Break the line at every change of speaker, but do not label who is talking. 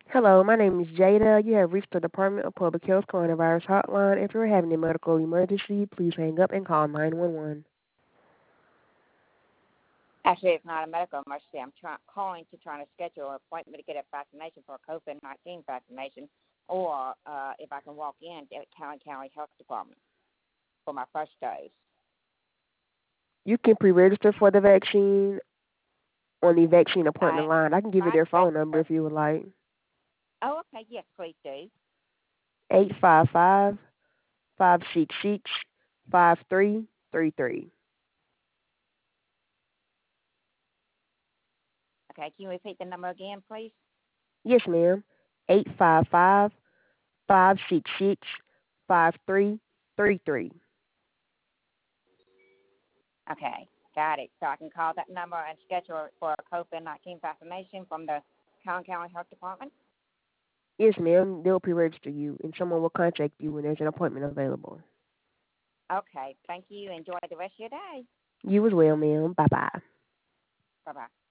Hello, my name is Jada. You have reached the Department of Public Health Coronavirus Hotline. If you're having a medical emergency, please hang up and call 911.
Actually, it's not a medical emergency. Calling to try to schedule an appointment to get a vaccination for a COVID-19 vaccination, or if I can walk in at County Health Department for my first dose.
You can pre-register for the vaccine on the vaccine appointment
I
line. I can give you
tried
their
to
phone number
register.
if you would like.
Oh, okay. Yes, please do.
855-566-5333.
Okay, can you repeat the number again, please?
Yes, ma'am. 855-566-5333.
Okay, got it. So I can call that number and schedule for a COVID-19 vaccination from the County Health Department?
Yes, ma'am. They'll pre-register you, and someone will contact you when there's an appointment available.
Okay, thank you. Enjoy the rest of your day.
You as well, ma'am. Bye-bye.
Bye-bye.